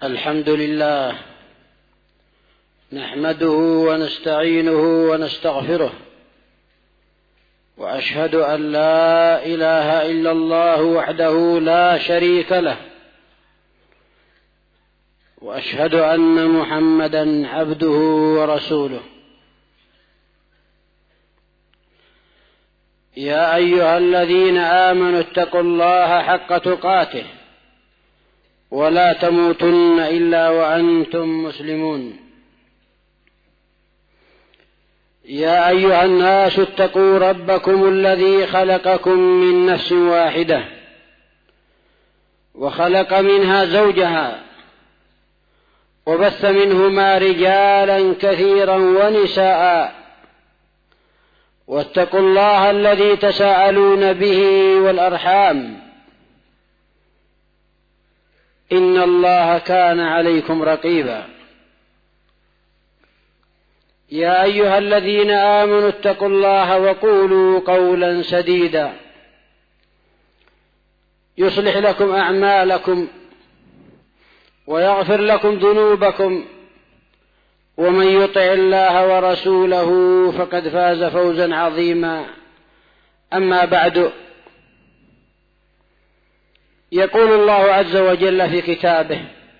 الحمد لله نحمده ونستعينه ونستغفره، وأشهد أن لا إله إلا الله وحده لا شريك له، وأشهد أن محمدا عبده ورسوله. يا أيها الذين آمنوا اتقوا الله حق تقاته ولا تموتن إلا وأنتم مسلمون. يا أيها الناس اتقوا ربكم الذي خلقكم من نفس واحدة وخلق منها زوجها وبث منهما رجالا كثيرا ونساء، واتقوا الله الذي تساءلون به والأرحام إن الله كان عليكم رقيبا. يا أيها الذين آمنوا اتقوا الله وقولوا قولا سديدا يصلح لكم أعمالكم ويغفر لكم ذنوبكم، ومن يطع الله ورسوله فقد فاز فوزا عظيما. أما بعد، يقول الله عز وجل في كتابه: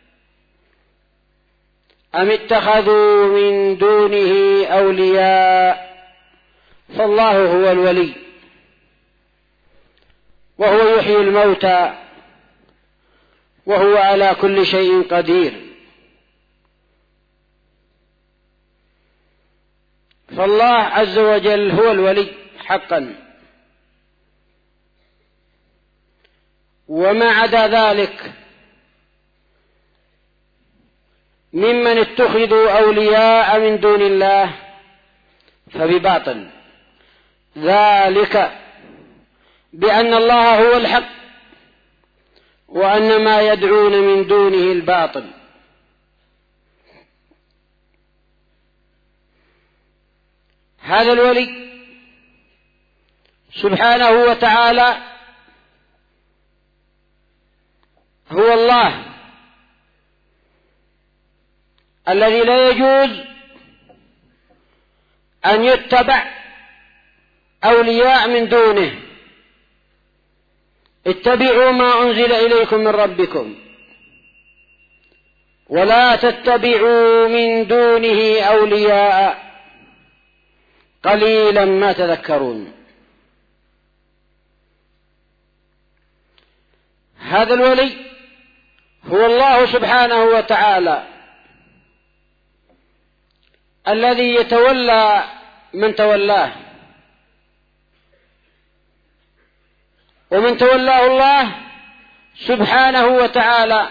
أم اتخذوا من دونه أولياء فالله هو الولي وهو يحيي الموتى وهو على كل شيء قدير. فالله عز وجل هو الولي حقا، وما عدا ذلك ممن اتخذوا أولياء من دون الله فبباطل، ذلك بأن الله هو الحق وأن ما يدعون من دونه الباطل. هذا الولي سبحانه وتعالى هو الله الذي لا يجوز أن يتبع أولياء من دونه. اتبعوا ما أنزل إليكم من ربكم ولا تتبعوا من دونه أولياء قليلا ما تذكرون. هذا الولي هو الله سبحانه وتعالى الذي يتولى من تولاه، ومن تولاه الله سبحانه وتعالى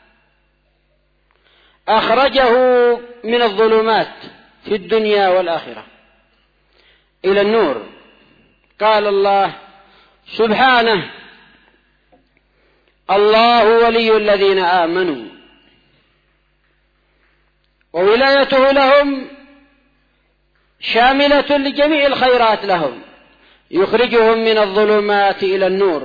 أخرجه من الظلمات في الدنيا والآخرة إلى النور. قال الله سبحانه: الله ولي الذين آمنوا، وولايته لهم شاملة لجميع الخيرات لهم، يخرجهم من الظلمات إلى النور.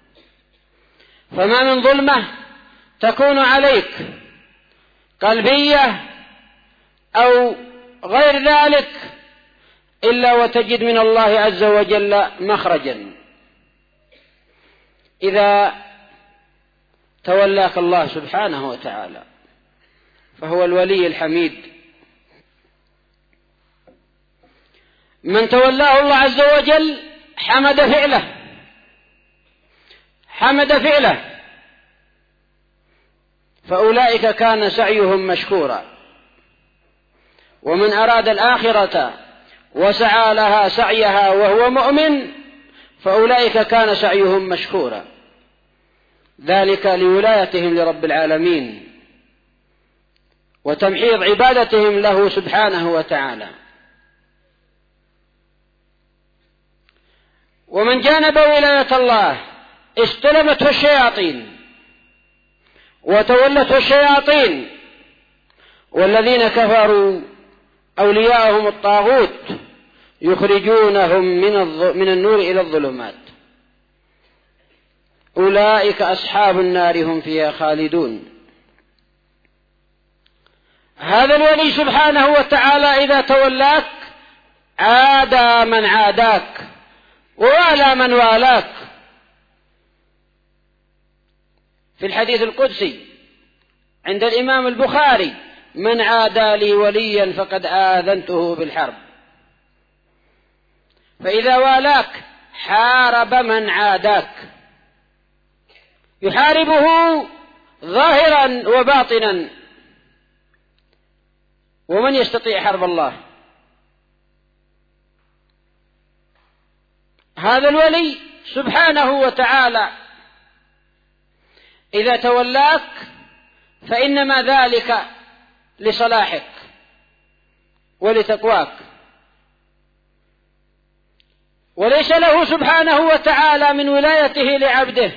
فما من ظلمة تكون عليك قلبية أو غير ذلك إلا وتجد من الله عز وجل مخرجا إذا تولاك الله سبحانه وتعالى، فهو الولي الحميد. من تولاه الله عز وجل حمد فعله فأولئك كان سعيهم مشكورا. ومن أراد الآخرة وسعى لها سعيها وهو مؤمن فأولئك كان سعيهم مشكورا، ذلك لولايتهم لرب العالمين وتمحيض عبادتهم له سبحانه وتعالى. ومن جانب ولاية الله استلمته الشياطين وتولته الشياطين، والذين كفروا أولياءهم الطاغوت يخرجونهم من النور إلى الظلمات. أولئك أصحاب النار هم فيها خالدون. هذا الولي سبحانه وتعالى إذا تولاك عادى من عاداك ووالى من والاك. في الحديث القدسي عند الإمام البخاري: من عادى لي وليا فقد آذنته بالحرب. فإذا والاك حارب من عاداك، يحاربه ظاهرا وباطنا. ومن يستطيع حرب الله؟ هذا الولي سبحانه وتعالى إذا تولاك فإنما ذلك لصلاحك ولتقواك، وليس له سبحانه وتعالى من ولايته لعبده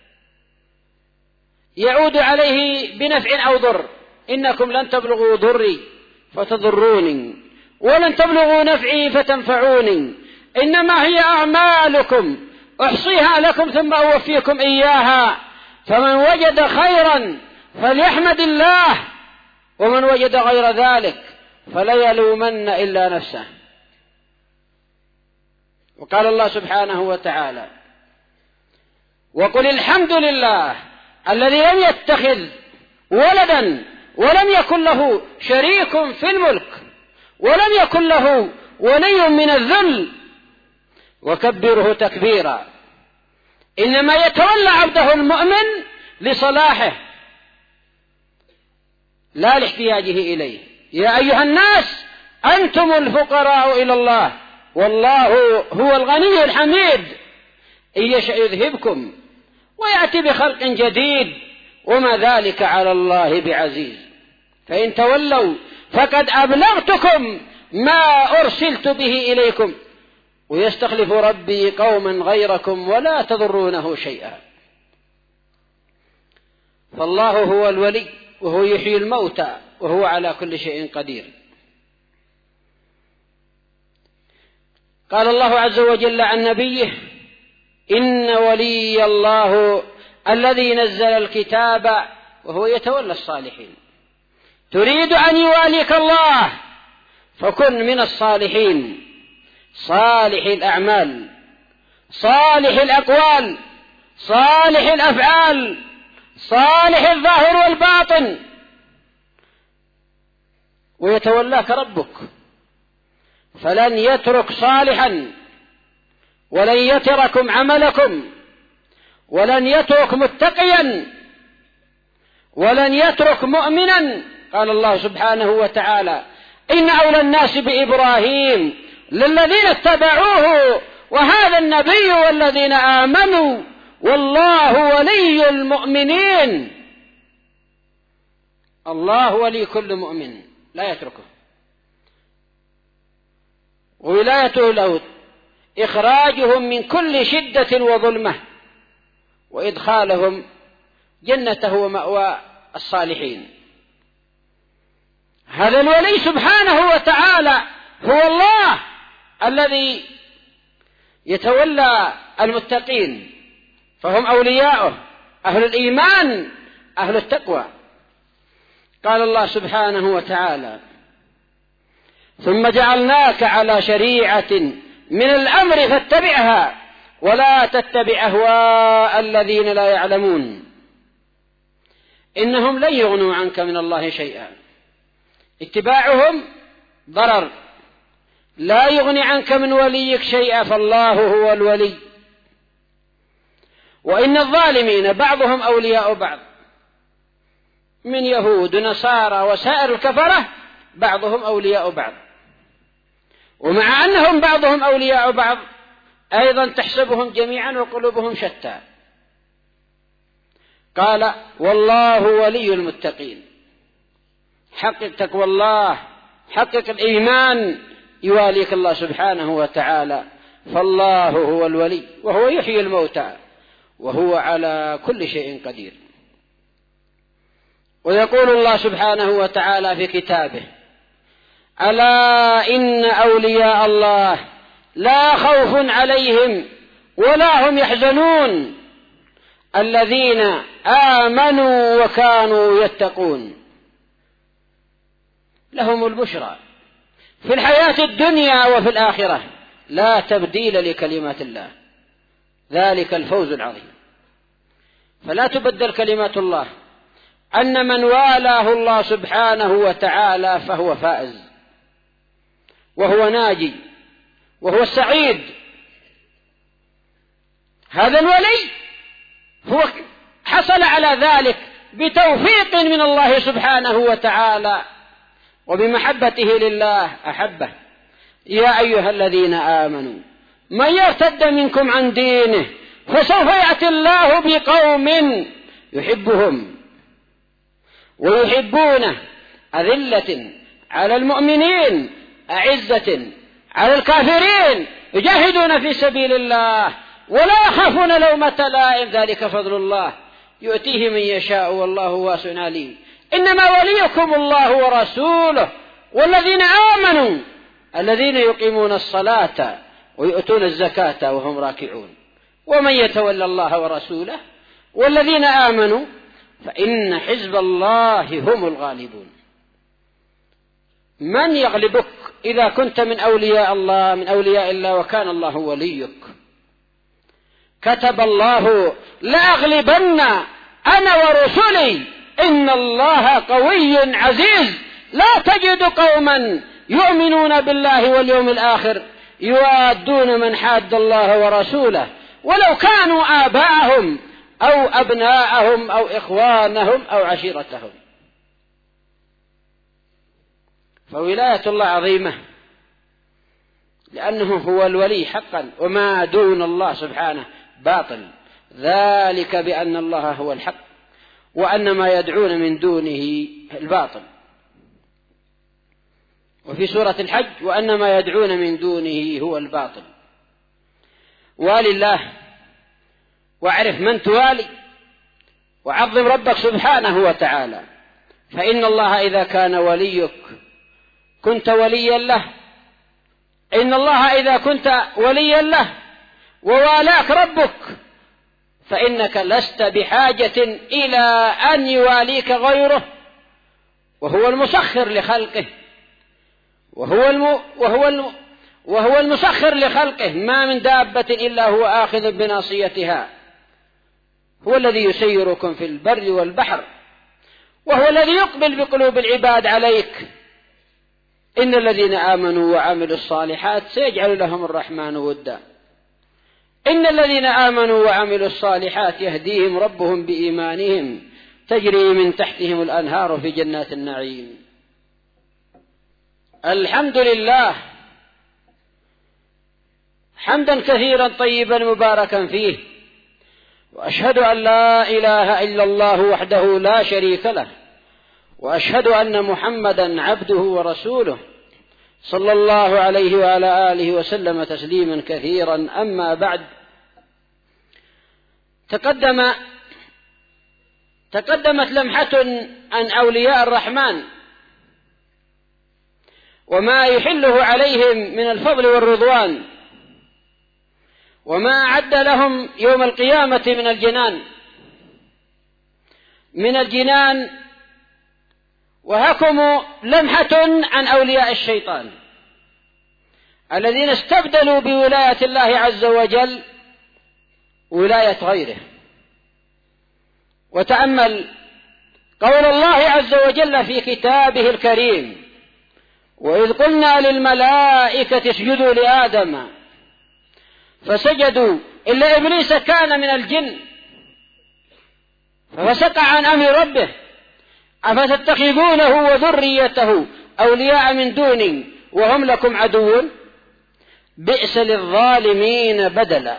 يعود عليه بنفع أو ضر. إنكم لن تبلغوا ضري فتضروني ولن تبلغوا نفعي فتنفعوني، إنما هي أعمالكم أحصيها لكم ثم أوفيكم إياها، فمن وجد خيرا فليحمد الله، ومن وجد غير ذلك فلا يلومن إلا نفسه. وقال الله سبحانه وتعالى: وقل الحمد لله الذي لم يتخذ ولدا ولم يكن له شريك في الملك ولم يكن له ولي من الذل وكبره تكبيرا. إنما يتولى عبده المؤمن لصلاحه لا لاحتياجه إليه. يا أيها الناس أنتم الفقراء إلى الله والله هو الغني الحميد، إن يشأ يذهبكم ويأتي بخلق جديد وما ذلك على الله بعزيز. فإن تولوا فقد أبلغتكم ما أرسلت به إليكم ويستخلف ربي قوما غيركم ولا تضرونه شيئا. فالله هو الولي وهو يحيي الموتى وهو على كل شيء قدير. قال الله عز وجل عن نبيه: إن ولي الله الذي نزل الكتاب وهو يتولى الصالحين. تريد أن يواليك الله فكن من الصالحين، صالح الأعمال، صالح الأقوال، صالح الأفعال، صالح الظاهر والباطن، ويتولاك ربك، فلن يترك صالحا ولن يتركم عملكم ولن يترك متقيا ولن يترك مؤمنا. قال الله سبحانه وتعالى: إن أولى الناس بإبراهيم للذين اتبعوه وهذا النبي والذين آمنوا والله ولي المؤمنين. الله ولي كل مؤمن لا يتركه، وولايته له إخراجهم من كل شدة وظلمة وإدخالهم جنته ومأوى الصالحين. هذا الولي سبحانه وتعالى هو الله الذي يتولى المتقين، فهم أولياؤه أهل الإيمان أهل التقوى. قال الله سبحانه وتعالى: ثم جعلناك على شريعة من الأمر فاتبعها ولا تتبع أهواء الذين لا يعلمون إنهم لن يغنوا عنك من الله شيئا. اتباعهم ضرر، لا يغني عنك من وليك شيئا، فالله هو الولي. وإن الظالمين بعضهم أولياء بعض، من يهود ونصارى وسائر الكفرة بعضهم أولياء بعض، ومع أنهم بعضهم أولياء بعض أيضا تحسبهم جميعا وقلوبهم شتى. قال: والله ولي المتقين. حقق تقوى الله، حقق الإيمان، يواليك الله سبحانه وتعالى، فالله هو الولي وهو يحيي الموتى وهو على كل شيء قدير. ويقول الله سبحانه وتعالى في كتابه: ألا إن أولياء الله لا خوف عليهم ولا هم يحزنون الذين آمنوا وكانوا يتقون. لهم البشرى في الحياة الدنيا وفي الآخرة، لا تبديل لكلمات الله، ذلك الفوز العظيم. فلا تبدل كلمات الله، أن من والاه الله سبحانه وتعالى فهو فائز وهو ناجي وهو السعيد. هذا الولي هو حصل على ذلك بتوفيق من الله سبحانه وتعالى وبمحبته لله أحبه. يا أيها الذين آمنوا من يرتد منكم عن دينه فسوف يأتي الله بقوم يحبهم ويحبونه أذلة على المؤمنين أعزة على الكافرين يجاهدون في سبيل الله ولا يخافون لومة لائم، ذلك فضل الله يؤتيه من يشاء والله واسع عليم. إنما وليكم الله ورسوله والذين آمنوا الذين يقيمون الصلاة ويؤتون الزكاة وهم راكعون. ومن يتولى الله ورسوله والذين آمنوا فإن حزب الله هم الغالبون. من يغلبك إذا كنت من أولياء الله، من أولياء الله، وكان الله وليك. كتب الله لأغلبن أنا ورسلي إن الله قوي عزيز. لا تجد قوما يؤمنون بالله واليوم الآخر يوادون من حاد الله ورسوله ولو كانوا آباءهم أو أبناءهم أو إخوانهم أو عشيرتهم. فولاية الله عظيمة لأنه هو الولي حقا، وما دون الله سبحانه باطل، ذلك بأن الله هو الحق وأن ما يدعون من دونه الباطل. وفي سورة الحج وأن ما يدعون من دونه هو الباطل. والي الله واعرف من توالي وعظم ربك سبحانه وتعالى، فإن الله إذا كان وليك كنت وليا له. إن الله إذا كنت وليا له ووالاك ربك فإنك لست بحاجة إلى أن يواليك غيره، وهو المسخر لخلقه وهو المسخر لخلقه. ما من دابة إلا هو آخذ بناصيتها. هو الذي يسيركم في البر والبحر، وهو الذي يقبل بقلوب العباد عليك. إن الذين آمنوا وعملوا الصالحات سيجعل لهم الرحمن ودا. إن الذين آمنوا وعملوا الصالحات يهديهم ربهم بإيمانهم تجري من تحتهم الأنهار في جنات النعيم. الحمد لله حمدا كثيرا طيبا مباركا فيه، وأشهد أن لا إله إلا الله وحده لا شريك له، وأشهد أن محمدا عبده ورسوله صلى الله عليه وعلى آله وسلم تسليما كثيرا. أما بعد، تقدمت لمحة عن أولياء الرحمن وما يحله عليهم من الفضل والرضوان، وما أعد لهم يوم القيامة من الجنان. وهكم لمحة عن أولياء الشيطان الذين استبدلوا بولاية الله عز وجل ولاية غيره. وتأمل قول الله عز وجل في كتابه الكريم: وإذ قلنا للملائكة اسجدوا لآدم فسجدوا إلا إبليس كان من الجن ففسق عن أمر ربه أفتتخذونه وذريته أولياء من دوني وهم لكم عدو بئس للظالمين بدلا.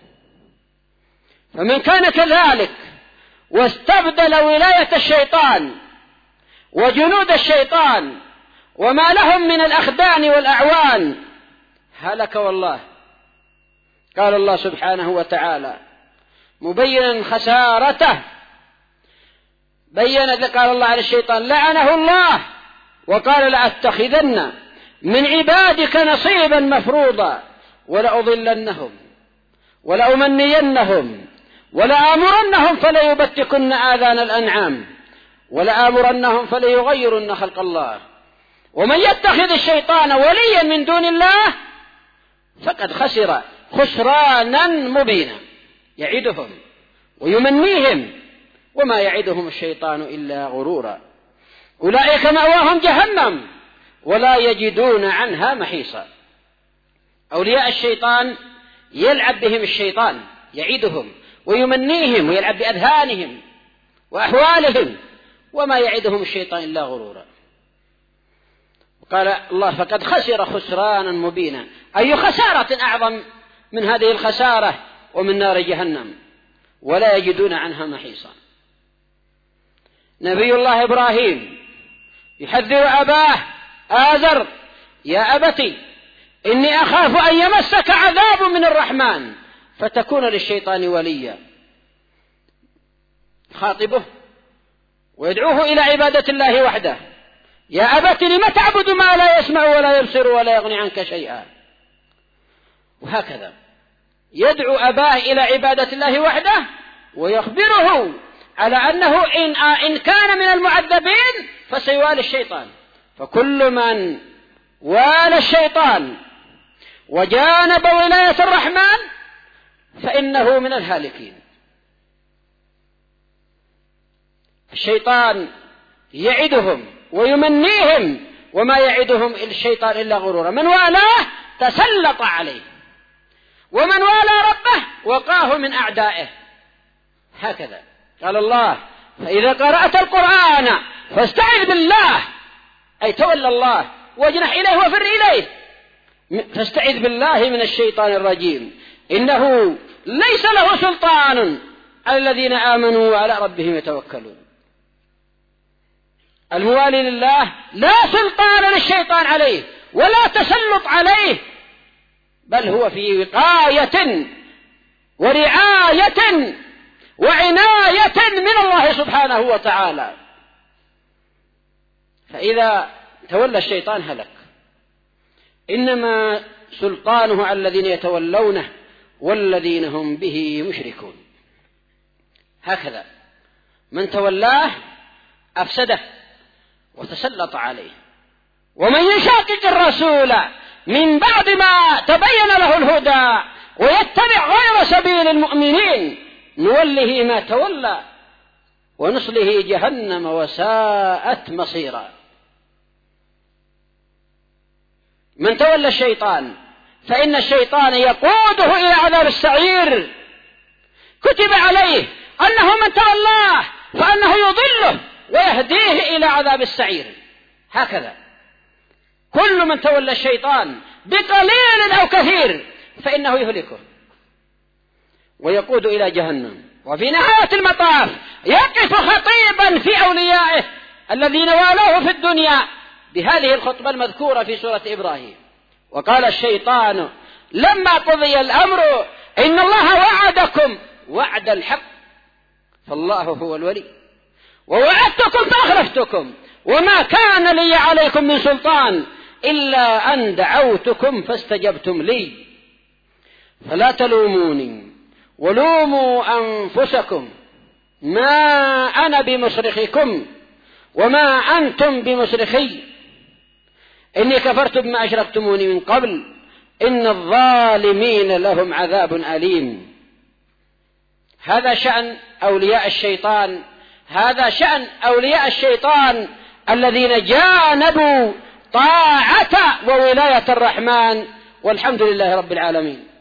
فمن كان كذلك واستبدل ولاية الشيطان وجنود الشيطان وما لهم من الأخدان والأعوان هلك والله. قال الله سبحانه وتعالى مبينا خسارته، قال الله على الشيطان لعنه الله وقال لأتخذن من عبادك نصيبا مفروضا ولأضلنهم ولأمنينهم ولآمرنهم فليبتكن آذان الأنعام ولآمرنهم فليغيرن خلق الله ومن يتخذ الشيطان وليا من دون الله فقد خسر خسرانا مبينا. يعدهم ويمنيهم وما يعدهم الشيطان إلا غرورا. أولئك مأواهم جهنم ولا يجدون عنها محيصا. أولياء الشيطان يلعب بهم الشيطان، يعدهم ويمنيهم ويلعب بأذهانهم وأحوالهم، وما يعدهم الشيطان إلا غرورا. قال الله فقد خسر خسرانا مبينا، أي خسارة أعظم من هذه الخسارة ومن نار جهنم، ولا يجدون عنها محيصا. نبي الله إبراهيم يحذر أباه آزر: يا أبتي إني أخاف أن يمسك عذاب من الرحمن فتكون للشيطان وليا. خاطبه ويدعوه إلى عبادة الله وحده: يا أبت لم تعبد ما لا يسمع ولا يبصر ولا يغني عنك شيئا. وهكذا يدعو أباه إلى عبادة الله وحده، ويخبره على أنه إن كان من المعذبين فسيوالي الشيطان، فكل من والى الشيطان وجانب ولاية الرحمن فإنه من الهالكين. الشيطان يعدهم ويمنيهم وما يعدهم الشيطان إلا غرورا. من والاه تسلط عليه، ومن والى ربه وقاه من أعدائه. هكذا قال الله: فإذا قرأت القرآن فاستعذ بالله، أي تولى الله واجنح إليه وفر إليه، فاستعذ بالله من الشيطان الرجيم، إنه ليس له سلطان على الذين آمنوا وعلى ربهم يتوكلون. الموالي لله لا سلطان للشيطان عليه ولا تسلط عليه، بل هو في وقاية ورعاية وعناية من الله سبحانه وتعالى. فإذا تولى الشيطان هلك، إنما سلطانه على الذين يتولونه والذين هم به مشركون. هكذا من تولاه أفسده وتسلط عليه. ومن يشاقق الرسول من بعد ما تبين له الهدى ويتبع غير سبيل المؤمنين نوله ما تولى ونصله جهنم وساءت مصيرا. من تولى الشيطان فإن الشيطان يقوده إلى عذاب السعير. كتب عليه أنه من تولاه فأنه يضله ويهديه إلى عذاب السعير. هكذا كل من تولى الشيطان بقليل أو كثير فإنه يهلكه ويقود إلى جهنم. وفي نهاية المطاف يقف خطيبا في أوليائه الذين والوه في الدنيا بهذه الخطبة المذكورة في سورة إبراهيم: وقال الشيطان لما قضي الأمر إن الله وعدكم وعد الحق فالله هو الولي ووعدتكم فأخلفتكم وما كان لي عليكم من سلطان إلا أن دعوتكم فاستجبتم لي فلا تلوموني ولوموا أنفسكم ما أنا بمصرخكم وما أنتم بمصرخي إني كفرت بما أشركتموني من قبل إن الظالمين لهم عذاب أليم. هذا شأن أولياء الشيطان، هذا شأن أولياء الشيطان الذين جانبوا طاعة وولاية الرحمن، والحمد لله رب العالمين.